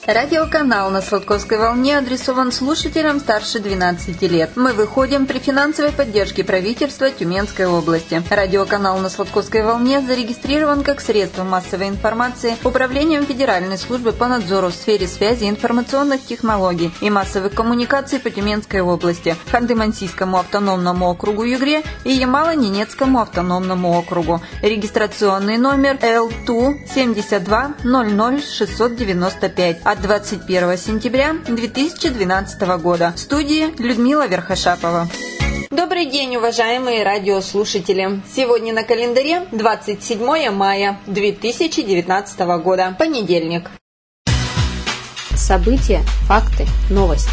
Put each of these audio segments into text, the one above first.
Радиоканал на Сладковской волне адресован слушателям старше 12 лет. Мы выходим при финансовой поддержке правительства Тюменской области. Радиоканал на Сладковской волне зарегистрирован как средство массовой информации Управлением Федеральной службы по надзору в сфере связи, информационных технологий и массовых коммуникаций по Тюменской области, Ханты-Мансийскому автономному округу Югре и Ямало-Ненецкому автономному округу. Регистрационный номер L2 72 00 695 от 21 сентября 2012 года. В студии Людмила Верхошапова. Добрый день, уважаемые радиослушатели! Сегодня на календаре 27 мая 2019 года, понедельник. События, факты, новости.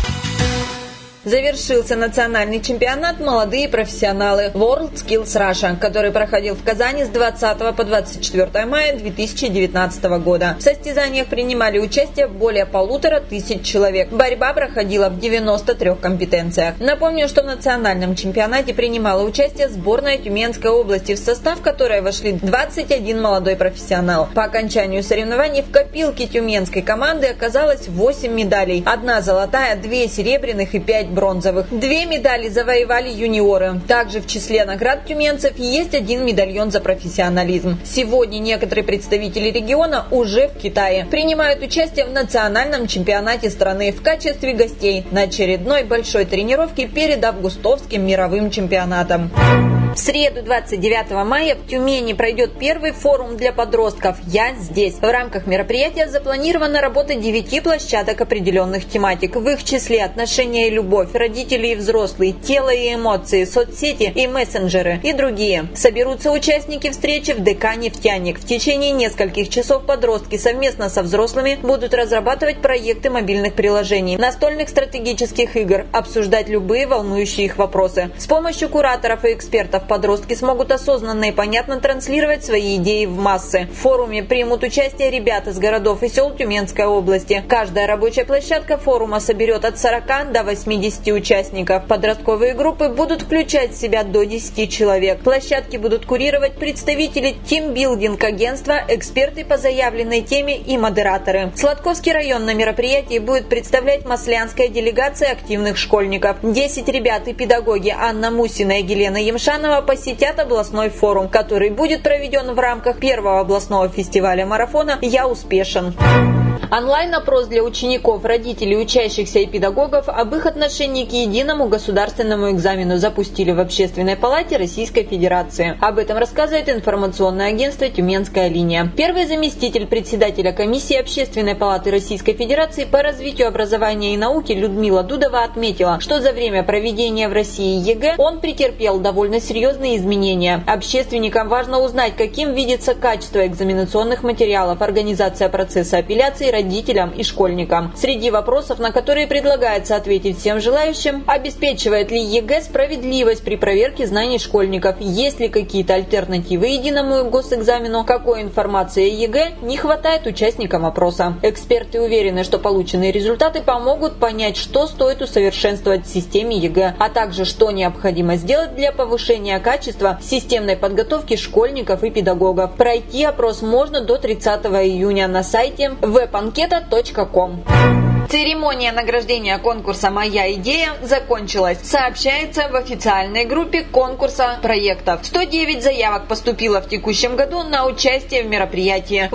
Завершился национальный чемпионат «Молодые профессионалы» WorldSkills Russia, который проходил в Казани с 20 по 24 мая 2019 года. В состязаниях принимали участие более 1500 человек. Борьба проходила в 93 компетенциях. Напомню, что в национальном чемпионате принимала участие сборная Тюменской области, в состав которой вошли 21 молодой профессионал. По окончанию соревнований в копилке тюменской команды оказалось 8 медалей. 1 золотая, 2 серебряных и 5 бронзовых. 2 медали завоевали юниоры. Также в числе наград тюменцев есть 1 медальон за профессионализм. Сегодня некоторые представители региона уже в Китае принимают участие в национальном чемпионате страны в качестве гостей на очередной большой тренировке перед августовским мировым чемпионатом. В среду 29 мая в Тюмени пройдет первый форум для подростков «Я здесь». В рамках мероприятия запланирована работа 9 площадок определенных тематик. В их числе отношения и любовь, родители и взрослые, тело и эмоции, соцсети и мессенджеры и другие. Соберутся участники встречи в ДК «Нефтяник». В течение нескольких часов подростки совместно со взрослыми будут разрабатывать проекты мобильных приложений, настольных стратегических игр, обсуждать любые волнующие их вопросы. С помощью кураторов и экспертов подростки смогут осознанно и понятно транслировать свои идеи в массы. В форуме примут участие ребята из городов и сел Тюменской области. Каждая рабочая площадка форума соберет от 40 до 80 участников. Подростковые группы будут включать в себя до 10 человек. Площадки будут курировать представители тимбилдинг-агентства, эксперты по заявленной теме и модераторы. Сладковский район на мероприятии будет представлять маслянская делегация активных школьников. 10 ребят и педагоги Анна Мусина и Елена Емшанова посетят областной форум, который будет проведен в рамках первого областного фестиваля марафона «Я успешен». Онлайн-опрос для учеников, родителей, учащихся и педагогов об их отношении к единому государственному экзамену запустили в Общественной палате Российской Федерации. Об этом рассказывает информационное агентство «Тюменская линия». Первый заместитель председателя комиссии Общественной палаты Российской Федерации по развитию образования и науки Людмила Дудова отметила, что за время проведения в России ЕГЭ он претерпел довольно серьезные изменения. Общественникам важно узнать, каким видится качество экзаменационных материалов, организация процесса апелляции родителям и школьникам. Среди вопросов, на которые предлагается ответить всем желающим, обеспечивает ли ЕГЭ справедливость при проверке знаний школьников, есть ли какие-то альтернативы единому госэкзамену, какой информации о ЕГЭ не хватает участникам опроса. Эксперты уверены, что полученные результаты помогут понять, что стоит усовершенствовать в системе ЕГЭ, а также что необходимо сделать для повышения качества системной подготовки школьников и педагогов. Пройти опрос можно до 30 июня на сайте webanketa.com. Церемония награждения конкурса «Моя идея» закончилась, сообщается в официальной группе конкурса проектов. 109 заявок поступило в текущем году на участие в мероприятии.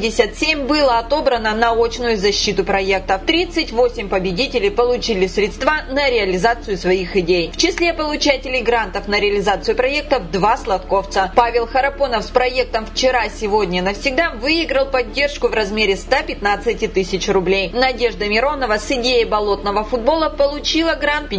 87 было отобрано на очную защиту проектов. 38 победителей получили средства на реализацию своих идей. В числе получателей грантов на реализацию проектов 2 сладковца. Павел Харапонов с проектом «Вчера, сегодня, навсегда» выиграл поддержку в размере 115 тысяч рублей. Надежда Миронова с идеей болотного футбола получила грант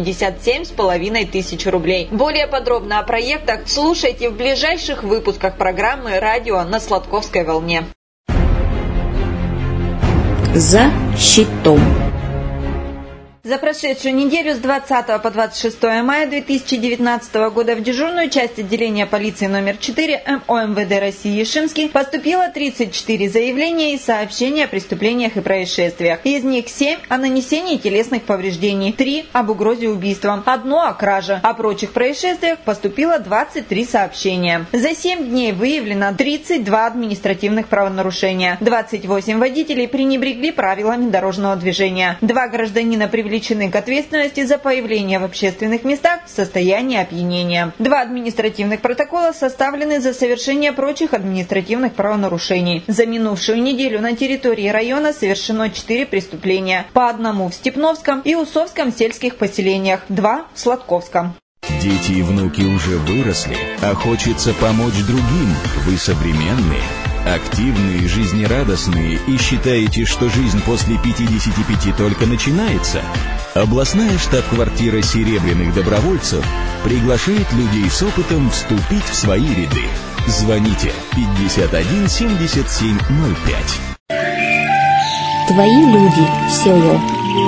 57,5 тысяч рублей. Более подробно о проектах слушайте в ближайших выпусках программы «Радио на Сладковской волне». За щитом. За прошедшую неделю с 20 по 26 мая 2019 года в дежурную часть отделения полиции номер 4 МОМВД России Ишимский поступило 34 заявления и сообщения о преступлениях и происшествиях. Из них 7 о нанесении телесных повреждений, 3 об угрозе убийством, 1 о краже. О прочих происшествиях поступило 23 сообщения. За 7 дней выявлено 32 административных правонарушения. 28 водителей пренебрегли правилами дорожного движения. 2 гражданина привлекли к ответственности за появление в общественных местах в состоянии опьянения. 2 административных протокола составлены за совершение прочих административных правонарушений. За минувшую неделю на территории района совершено 4 преступления. По 1 в Степновском и Усовском сельских поселениях, 2 в Сладковском. Дети и внуки уже выросли, а хочется помочь другим. Вы современные, активные, жизнерадостные и считаете, что жизнь после 55 только начинается? Областная штаб-квартира «Серебряных добровольцев» приглашает людей с опытом вступить в свои ряды. Звоните 51 77 05. Твои люди, село.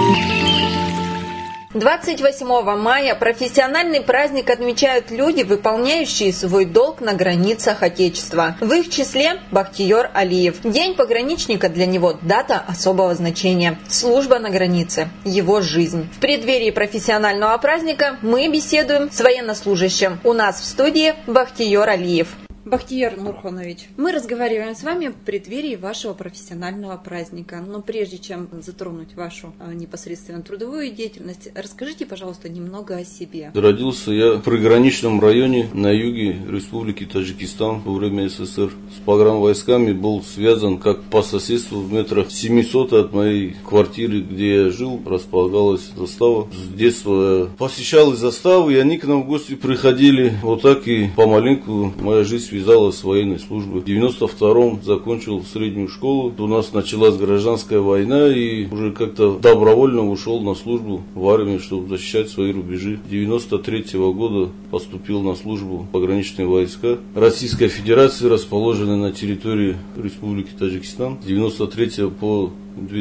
28 мая профессиональный праздник отмечают люди, выполняющие свой долг на границах Отечества. В их числе Бахтиер Алиев. День пограничника для него – дата особого значения. Служба на границе – его жизнь. В преддверии профессионального праздника мы беседуем с военнослужащим. У нас в студии Бахтиер Алиев. Бахтиер Нурханович, мы разговариваем с вами в преддверии вашего профессионального праздника. Но прежде чем затронуть вашу непосредственно трудовую деятельность, расскажите, пожалуйста, немного о себе. Родился я в приграничном районе на юге Республики Таджикистан во время СССР. С погранвойсками был связан как по соседству в метрах 700 от моей квартиры, где я жил, располагалась застава. С детства я посещал заставы, и они к нам в гости приходили. Вот так и помаленьку моя жизнь связалась с военной службой. В 92-м закончил среднюю школу. У нас началась гражданская война, и уже как-то добровольно ушел на службу в армию, чтобы защищать свои рубежи. 93-го года поступил на службу в пограничные войска Российской Федерации, расположенные на территории Республики Таджикистан. С 93 по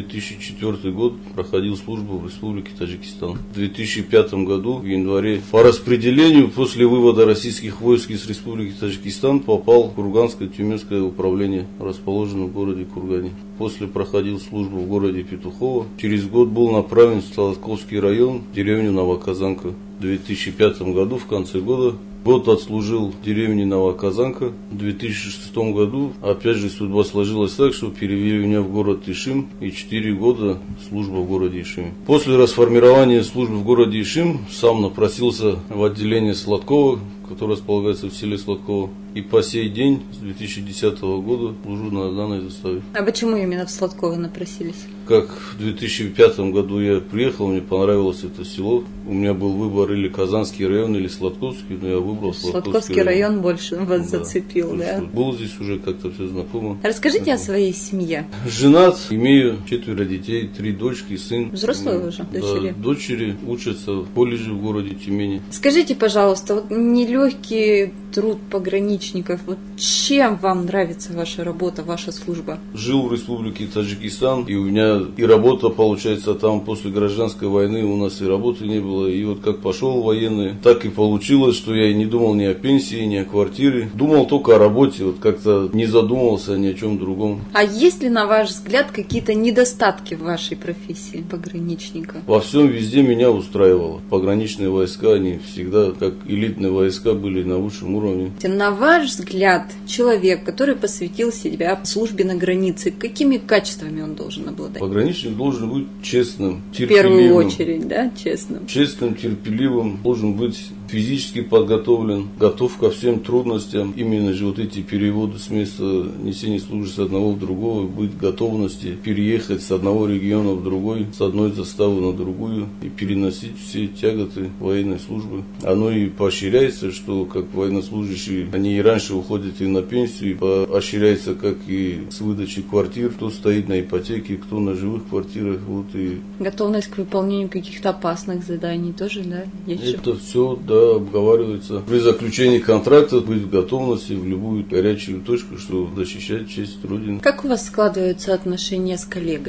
2004 год проходил службу в Республике Таджикистан. В 2005 году, в январе, по распределению после вывода российских войск из Республики Таджикистан попал в Курганское Тюменское управление, расположенное в городе Кургане. После проходил службу в городе Петухово. Через год был направлен в Сладковский район, в деревню Новоказанка. В 2005 году, в конце года, год отслужил в деревне Новоказанка. В 2006 году, опять же, судьба сложилась так, что перевели меня в город Ишим, и 4 года служба в городе Ишиме. После расформирования службы в городе Ишим сам напросился в отделение Сладкова, которое располагается в селе Сладково. И по сей день, с 2010 года, служу на данной заставе. А почему именно в Сладково напросились? Как в 2005 году я приехал, мне понравилось это село. У меня был выбор или Казанский район, или Сладковский, но я выбрал Сладковский район больше вас зацепил, да? Был здесь уже как-то все знакомо. Расскажите о своей семье. Женат, имею 4 детей, 3 дочки, сын. Взрослые уже дочери? Да, дочери учатся в колледже в городе Тюмени. Скажите, пожалуйста, вот нелегкий труд пограничников, вот чем вам нравится ваша работа, ваша служба? Жил в Республике Таджикистан, и у меня и работа, получается, там после гражданской войны у нас и работы не было. И вот как пошел в военные, так и получилось, что я и не думал ни о пенсии, ни о квартире. Думал только о работе, вот как-то не задумывался ни о чем другом. А есть ли, на ваш взгляд, какие-то недостатки в вашей профессии пограничника? Во всем везде меня устраивало. Пограничные войска, они всегда, как элитные войска, были на высшем уровне. На ваш взгляд, человек, который посвятил себя службе на границе, какими качествами он должен обладать? Пограничник должен быть честным, терпеливым. В первую очередь, да, честным. Честным, терпеливым, должен быть физически подготовлен, готов ко всем трудностям. Именно же вот эти переводы с места несения службы с одного в другого, быть готовности переехать с одного региона в другой, с одной заставы на другую и переносить все тяготы военной службы. Оно и поощряется, что как военнослужащие, они и раньше уходят и на пенсию, и поощряется как и с выдачей квартир, кто стоит на ипотеке, кто на живых квартирах. Вот и готовность к выполнению каких-то опасных заданий тоже, да? Это все, да, обговаривается. При заключении контракта быть в готовности в любую горячую точку, чтобы защищать честь Родины. Как у вас складываются отношения с коллегами?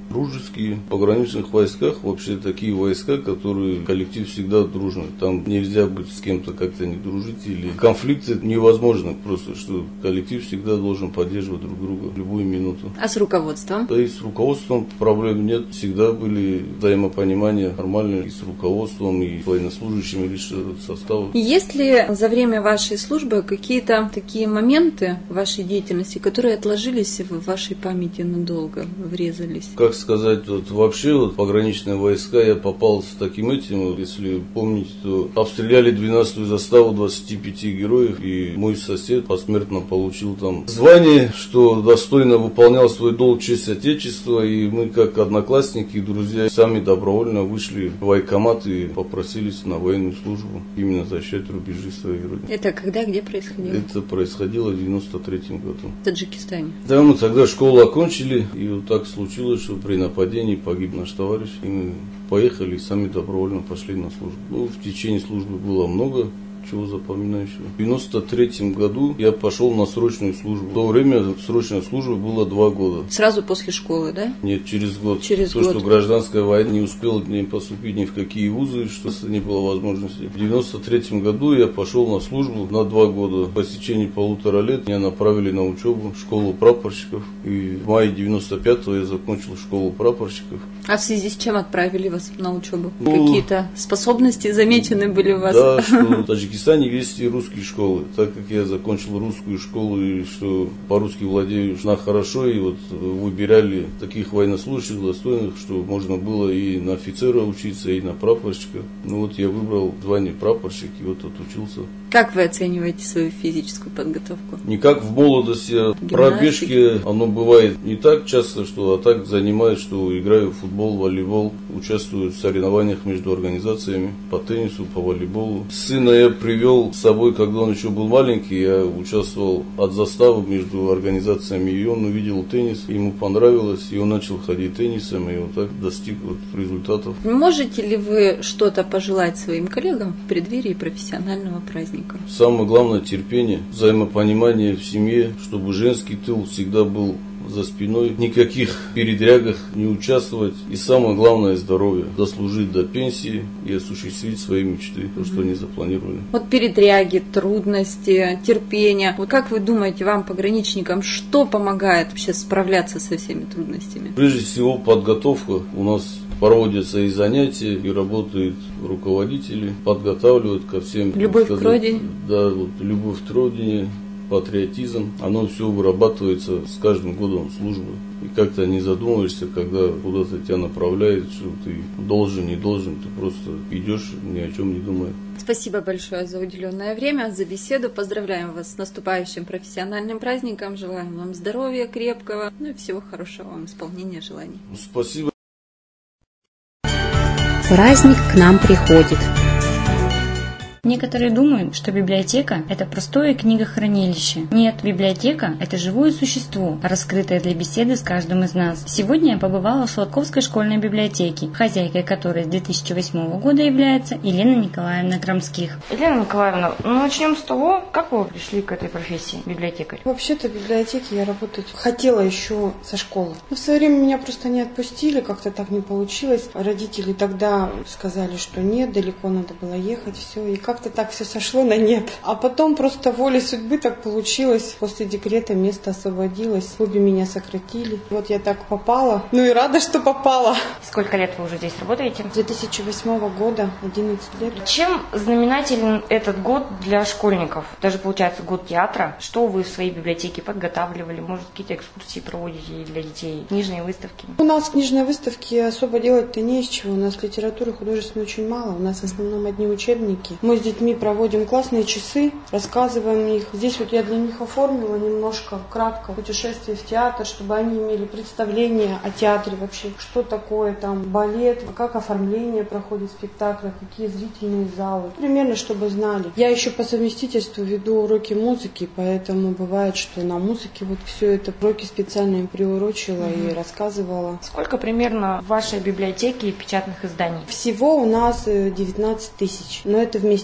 Дружеские. В пограничных войсках вообще такие войска, которые коллектив всегда дружный. Там нельзя быть с кем-то как-то не дружить, или конфликты невозможны просто, что коллектив всегда должен поддерживать друг друга в любую минуту. А с руководством? Да и с руководством проблем нет. Всегда были взаимопонимания нормальные и с руководством, и с военнослужащими личного состава. Есть ли за время вашей службы какие-то такие моменты в вашей деятельности, которые отложились в вашей памяти надолго, врезались? Как сказать, вообще пограничные войска я попал с таким этим, если помните, то обстреляли 12-ю заставу 25 героев, и мой сосед посмертно получил там звание, что достойно выполнял свой долг, честь Отечества, и мы как одноклассники и друзья сами добровольно вышли в военкомат и попросились на военную службу, именно защищать рубежи своей родины. Это когда, где происходило? Это происходило в 93-м году. В Таджикистане? Да, мы тогда школу окончили, и вот так случилось, что при нападении погиб наш товарищ, и мы поехали и сами добровольно пошли на службу. В течение службы было много чего запоминающего. В 93-м году я пошел на срочную службу. В то время срочная служба была 2 года. Сразу после школы, да? Нет, через год. Через год. Что гражданская война не успела не поступить ни в какие вузы, что не было возможности. В 93-м году я пошел на службу на 2 года. По истечении 1,5 лет меня направили на учебу в школу прапорщиков. И в мае 95-го я закончил школу прапорщиков. А в связи с чем отправили вас на учебу? Какие-то способности замечены были у вас? Да, что в Таджикистане есть и русские школы. Так как я закончил русскую школу и что по-русски владею хорошо, и выбирали таких военнослужащих достойных, что можно было и на офицера учиться, и на прапорщика. Я выбрал звание прапорщик и отучился. Как вы оцениваете свою физическую подготовку? Не как в молодости. Пробежки, оно бывает не так часто, а так занимает, что играю в футбол, волейбол, участвую в соревнованиях между организациями по теннису, по волейболу. Сына я привел с собой, когда он еще был маленький, я участвовал от заставы между организациями, и он увидел теннис, ему понравилось, и он начал ходить теннисом, и так достиг результатов. Можете ли вы что-то пожелать своим коллегам в преддверии профессионального праздника? Самое главное — терпение, взаимопонимание в семье, чтобы женский тыл всегда был за спиной, никаких передрягах не участвовать, и самое главное — здоровье, дослужить до пенсии и осуществить свои мечты, то, что они запланировали. Передряги, трудности, терпение. Как вы думаете, вам, пограничникам, что помогает вообще справляться со всеми трудностями? Прежде всего, подготовка. У нас проводятся и занятия, и работают руководители, подготавливают ко всем. Любовь к родине? Да, любовь к родине, патриотизм, оно все вырабатывается с каждым годом службы. И как-то не задумываешься, когда куда-то тебя направляют, что ты должен, не должен, ты просто идешь, ни о чем не думая. Спасибо большое за уделенное время, за беседу. Поздравляем вас с наступающим профессиональным праздником. Желаем вам здоровья крепкого, и всего хорошего вам, исполнения желаний. Спасибо. Праздник к нам приходит. Некоторые думают, что библиотека – это простое книгохранилище. Нет, библиотека – это живое существо, раскрытое для беседы с каждым из нас. Сегодня я побывала в Сладковской школьной библиотеке, хозяйкой которой с 2008 года является Елена Николаевна Крамских. Елена Николаевна, начнем с того, как вы пришли к этой профессии, библиотекарь? Вообще-то в библиотеке я работать хотела еще со школы. Но в свое время меня просто не отпустили, как-то так не получилось. Родители тогда сказали, что нет, далеко надо было ехать, все. И как-то так все сошло на нет. А потом просто волей судьбы так получилось. После декрета место освободилось. В клубе меня сократили. Вот я так попала. И рада, что попала. Сколько лет вы уже здесь работаете? С 2008 года, 11 лет. Чем знаменателен этот год для школьников? Даже получается год театра. Что вы в своей библиотеке подготавливали? Может, какие-то экскурсии проводите для детей? Книжные выставки? У нас книжные выставки особо делать-то не из чего. У нас литературы художественной очень мало. У нас в основном одни учебники. Мы с детьми проводим классные часы, рассказываем их. Здесь я для них оформила немножко, кратко, путешествие в театр, чтобы они имели представление о театре вообще, что такое там балет, как оформление проходит спектакля, какие зрительные залы. Примерно, чтобы знали. Я еще по совместительству веду уроки музыки, поэтому бывает, что на музыке все это уроки специально им приурочила и рассказывала. Сколько примерно в вашей библиотеке печатных изданий? Всего у нас 19 тысяч, но это вместе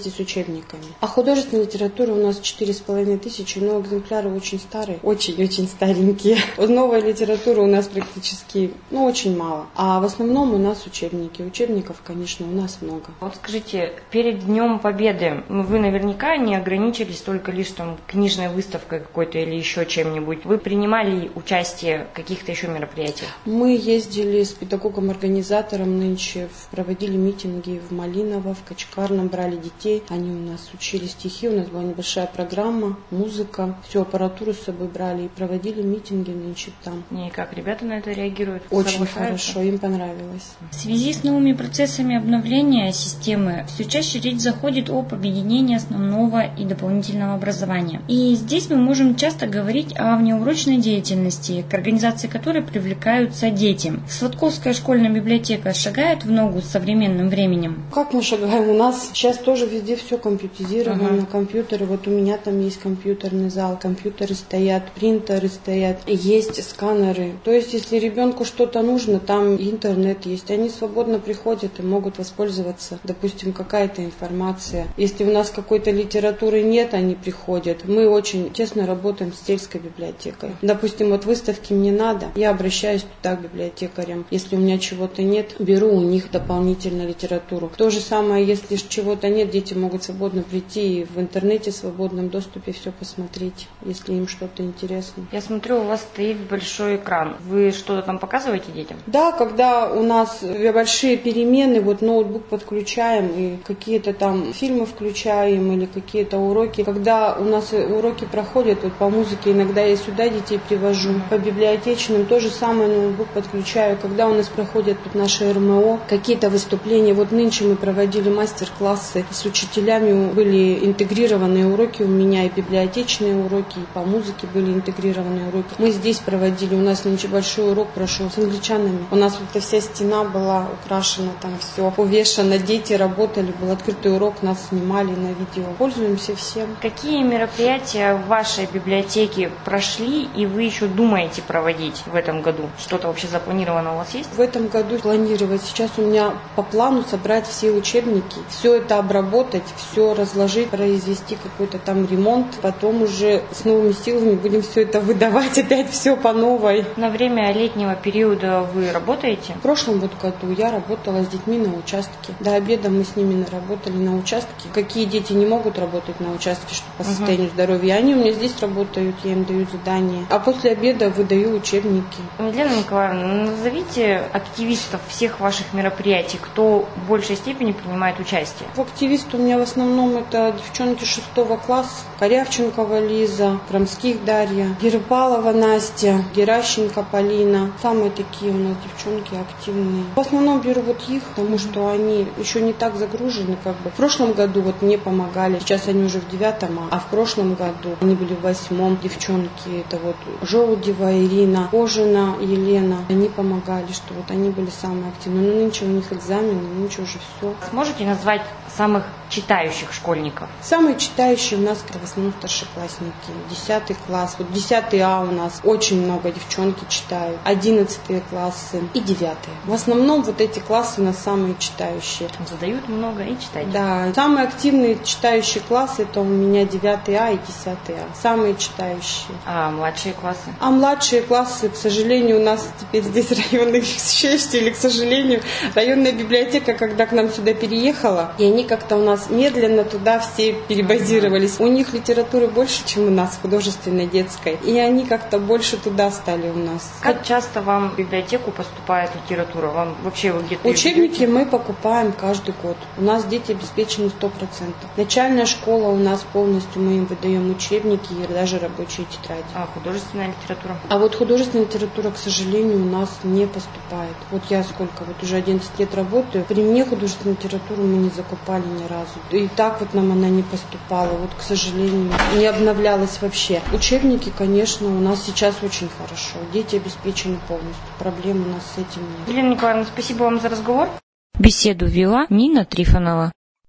вместе с учебниками. А художественная литература у нас 4500, но экземпляры очень старые, очень-очень старенькие. Новая литература у нас практически, очень мало. А в основном у нас учебники. Учебников, конечно, у нас много. Вот скажите, перед Днем Победы вы наверняка не ограничились только лишь книжной выставкой какой-то или еще чем-нибудь. Вы принимали участие в каких-то еще мероприятиях? Мы ездили с педагогом-организатором нынче, проводили митинги в Малиново, в Качкарном, брали детей. Они у нас учили стихи, у нас была небольшая программа, музыка, всю аппаратуру с собой брали и проводили митинги нынче там. И как ребята на это реагируют? Очень хорошо, им понравилось. В связи с новыми процессами обновления системы все чаще речь заходит об объединении основного и дополнительного образования. И здесь мы можем часто говорить о внеурочной деятельности, к организации которой привлекаются дети. Сватковская школьная библиотека шагает в ногу с современным временем? Как мы шагаем? У нас сейчас тоже везде все компьютеризировано, компьютеры. Вот у меня там есть компьютерный зал, компьютеры стоят, принтеры стоят, есть сканеры. То есть, если ребенку что-то нужно, там интернет есть. Они свободно приходят и могут воспользоваться, допустим, какая-то информация. Если у нас какой-то литературы нет, они приходят. Мы очень тесно работаем с сельской библиотекой. Допустим, вот выставки мне надо, я обращаюсь туда к библиотекарям. Если у меня чего-то нет, беру у них дополнительно литературу. То же самое, если чего-то нет, дети могут свободно прийти и в интернете в свободном доступе все посмотреть, если им что-то интересно. Я смотрю, у вас стоит большой экран. Вы что-то там показываете детям? Да, когда у нас большие перемены, вот ноутбук подключаем и какие-то там фильмы включаем или какие-то уроки. Когда у нас уроки проходят, вот по музыке иногда я сюда детей привожу, по библиотечным то же самое ноутбук подключаю. Когда у нас проходят тут наши РМО, какие-то выступления, вот нынче мы проводили мастер-классы с учителями, были интегрированные уроки у меня, и библиотечные уроки, и по музыке были интегрированные уроки. Мы здесь проводили, у нас нынче большой урок прошел с англичанами. У нас вот эта вся стена была украшена, там все увешано, дети работали, был открытый урок, нас снимали на видео. Пользуемся всем. Какие мероприятия в вашей библиотеке прошли и вы еще думаете проводить в этом году? Что-то вообще запланировано у вас есть? В этом году планировать. Сейчас у меня по плану собрать все учебники, все это обработать, все разложить, произвести какой-то там ремонт. Потом уже с новыми силами будем все это выдавать, опять все по новой. На время летнего периода вы работаете? В прошлом году я работала с детьми на участке. До обеда мы с ними работали на участке. Какие дети не могут работать на участке, что по состоянию здоровья, они у меня здесь работают, я им даю задания. А после обеда выдаю учебники. Елена Николаевна, назовите активистов всех ваших мероприятий, кто в большей степени принимает участие. Активисты у меня в основном это девчонки 6 класса. Корявченкова Лиза, Крамских Дарья, Герпалова Настя, Геращенко Полина. Самые такие у нас девчонки активные. В основном беру вот их, потому что они еще не так загружены как бы. В прошлом году вот мне помогали, сейчас они уже в 9-м, а в прошлом году они были в 8-м. Девчонки, это вот Желудева Ирина, Кожина Елена. Они помогали, что вот они были самые активные. Но нынче у них экзамены, нынче уже все. Сможете назвать самых читающих школьников? Самые читающие у нас в основном старшеклассники. 10 класс, вот 10 А у нас очень много девчонки читают. 11 классы и 9. В основном вот эти классы у нас самые читающие. Задают много и читают. Да, самые активные читающие классы это у меня 9 А и 10 А. Самые читающие. А младшие классы? А младшие классы, к сожалению, у нас теперь здесь районные, к счастью или к сожалению, районная библиотека, когда к нам сюда переехала, и они как-то у нас медленно туда все перебазировались. У них литературы больше, чем у нас, художественной, детской. И они как-то больше туда стали у нас. Как часто вам в библиотеку поступает литература? Вам вообще вы где-то учебники мы покупаем каждый год. У нас дети обеспечены 100%. Начальная школа у нас полностью, мы им выдаем учебники и даже рабочие тетради. А художественная литература? А вот художественная литература, к сожалению, у нас не поступает. Вот я сколько, вот уже 11 лет работаю. При мне художественную литературу мы не закупали ни разу. И так вот нам она не поступала. Вот, к сожалению, не обновлялась вообще. Учебники, конечно, у нас сейчас очень хорошо. Дети обеспечены полностью. Проблем у нас с этим нет. Елена Николаевна, спасибо вам за разговор. Беседу вела Нина Трифонова.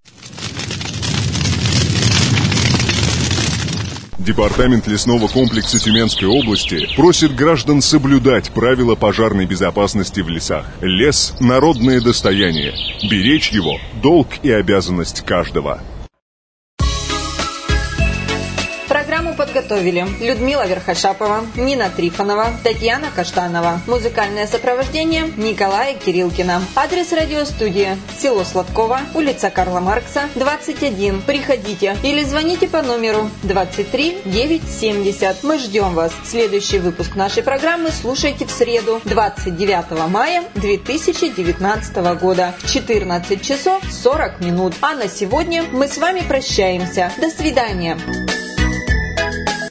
Департамент лесного комплекса Тюменской области просит граждан соблюдать правила пожарной безопасности в лесах. Лес – народное достояние. Беречь его – долг и обязанность каждого. Программу подготовили Людмила Верхошапова, Нина Трифонова, Татьяна Каштанова. Музыкальное сопровождение Николая Кирилкина. Адрес радиостудии: село Сладково, улица Карла Маркса, 21. Приходите или звоните по номеру 23 970. Мы ждем вас. Следующий выпуск нашей программы слушайте в среду, 29 мая 2019 года в 14 часов 40 минут. А на сегодня мы с вами прощаемся. До свидания.